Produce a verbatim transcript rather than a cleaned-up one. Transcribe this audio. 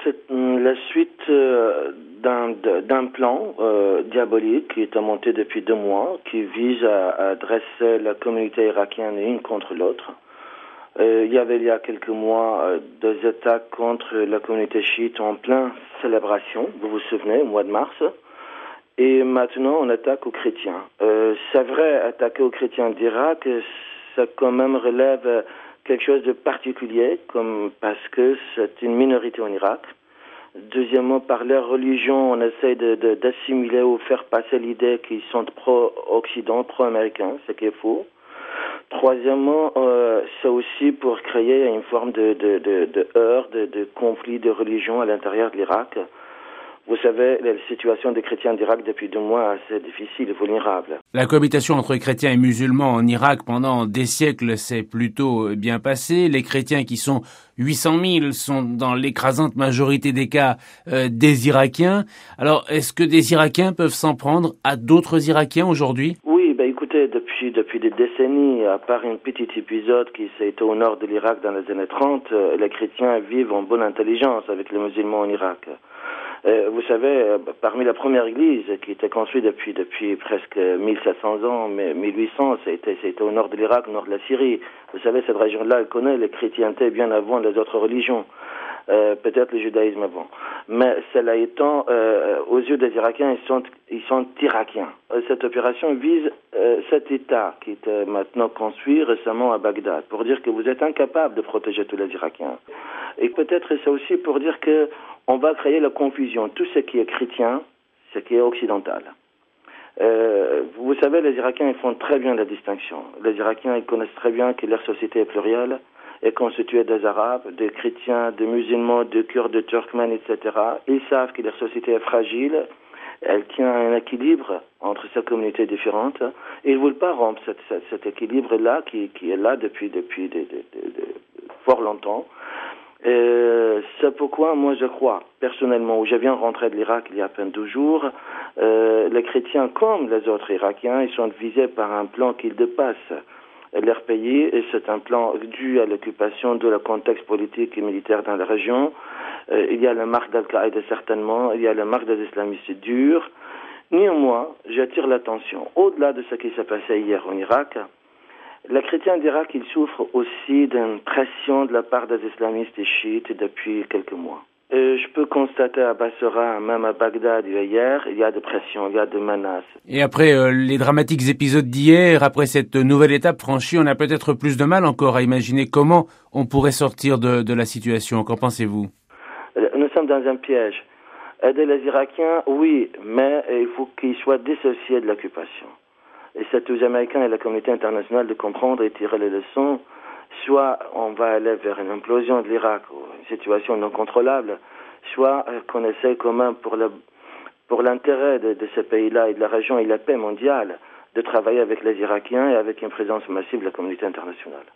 C'est la suite euh, d'un, d'un plan euh, diabolique qui est monté depuis deux mois, qui vise à, à dresser la communauté irakienne l'une contre l'autre. Euh, il y avait il y a quelques mois euh, des attaques contre la communauté chiite en pleine célébration, vous vous souvenez, au mois de mars. Et maintenant, on attaque aux chrétiens. Euh, c'est vrai, attaquer aux chrétiens d'Irak, ça quand même relève quelque chose de particulier, comme parce que c'est une minorité en Irak. Deuxièmement, par leur religion, on essaie de, de, d'assimiler ou faire passer l'idée qu'ils sont pro-Occident, pro-américains, ce qui est faux. Troisièmement, euh, c'est aussi pour créer une forme de, de, de, de heurt, de, de conflit de religion à l'intérieur de l'Irak. Vous savez, la situation des chrétiens d'Irak depuis deux mois est assez difficile et vulnérable. La cohabitation entre chrétiens et musulmans en Irak pendant des siècles s'est plutôt bien passée. Les chrétiens, qui sont huit cent mille, sont dans l'écrasante majorité des cas euh, des Irakiens. Alors, est-ce que des Irakiens peuvent s'en prendre à d'autres Irakiens aujourd'hui ? Oui, ben écoutez, depuis depuis des décennies, à part un petit épisode qui s'est été au nord de l'Irak dans les années trente, euh, les chrétiens vivent en bonne intelligence avec les musulmans en Irak. Euh, vous savez, euh, parmi la première église qui était construite depuis depuis presque mille sept cents ans, mais mille huit cents, c'était c'était au nord de l'Irak, au nord de la Syrie. Vous savez, cette région-là, elle connaît les chrétientés bien avant les autres religions. Euh, peut-être le judaïsme avant. Mais cela étant, euh, aux yeux des Irakiens, ils sont, ils sont irakiens. Cette opération vise euh, cet État qui est maintenant construit récemment à Bagdad, pour dire que vous êtes incapable de protéger tous les Irakiens. Et peut-être c'est aussi pour dire que on va créer la confusion. Tout ce qui est chrétien, ce qui est occidental. Euh, vous savez, les Irakiens, ils font très bien la distinction. Les Irakiens, ils connaissent très bien que leur société est plurielle, est constituée des Arabes, des chrétiens, des musulmans, de Kurdes, de Turkmènes, et cetera. Ils savent que leur société est fragile, elle tient un équilibre entre ces communautés différentes, et ils ne veulent pas rompre cet, cet, cet équilibre-là qui, qui est là depuis, depuis de, de, de, de fort longtemps. Euh, c'est pourquoi moi je crois, personnellement, où je viens rentrer de l'Irak il y a à peine deux jours, euh, les chrétiens comme les autres Irakiens, ils sont visés par un plan qui dépasse leur pays, et c'est un plan dû à l'occupation de le contexte politique et militaire dans la région. Euh, il y a la marque d'Al-Qaïda certainement, il y a la marque des islamistes durs. Néanmoins, j'attire l'attention, au-delà de ce qui s'est passé hier en Irak, les chrétiens d'Irak, ils souffrent aussi d'une pression de la part des islamistes et chiites depuis quelques mois. Et je peux constater à Bassora, même à Bagdad hier, il y a des pressions, il y a des menaces. Et après euh, les dramatiques épisodes d'hier, après cette nouvelle étape franchie, on a peut-être plus de mal encore à imaginer comment on pourrait sortir de, de la situation. Qu'en pensez-vous ? Nous sommes dans un piège. Aider les Irakiens, oui, mais il faut qu'ils soient dissociés de l'occupation. Et c'est aux Américains et à la communauté internationale de comprendre et tirer les leçons. Soit on va aller vers une implosion de l'Irak, une situation non contrôlable, soit qu'on essaie quand même pour, le, pour l'intérêt de, de ce pays-là et de la région et la paix mondiale, de travailler avec les Irakiens et avec une présence massive de la communauté internationale.